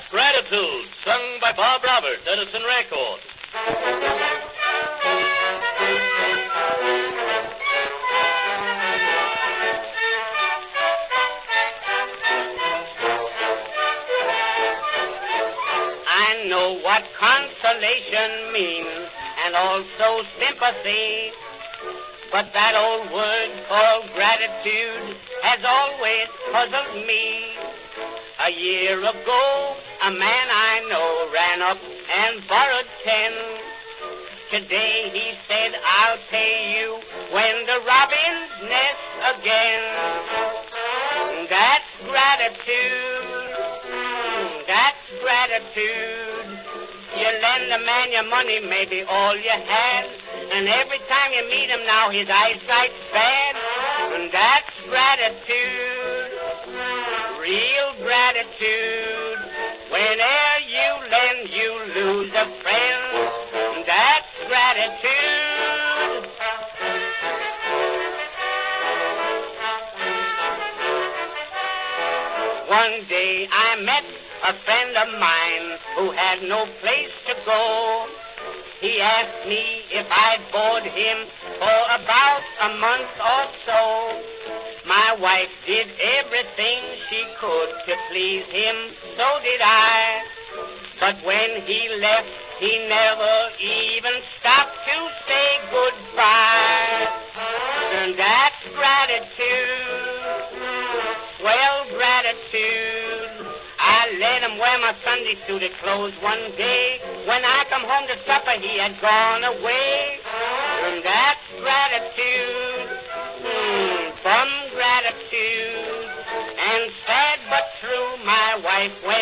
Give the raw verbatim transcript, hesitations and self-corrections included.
Gratitude, sung by Bob Roberts, Edison Records. I know what consolation means, and also sympathy. But that old word called gratitude has always puzzled me. A year ago, a man I know ran up and borrowed ten. Today he said, I'll pay you when the robins nest again. That's gratitude. That's gratitude. You lend a man your money, maybe all you had, and every time you meet him now, his eyesight's bad. And that's gratitude, real gratitude. Whenever you lend, you lose a friend. That's gratitude. One day I met a friend of mine who had no place to go. He asked me if I'd board him for about a month or so. My wife did everything she could to please him, so did I. But when he left, he never even stopped to say goodbye. And that's gratitude, swell gratitude. I let him wear my Sunday suit at clothes one day. When I come home to supper, he had gone away. And that's gratitude, mm, from gratitude. And sad but true, my wife went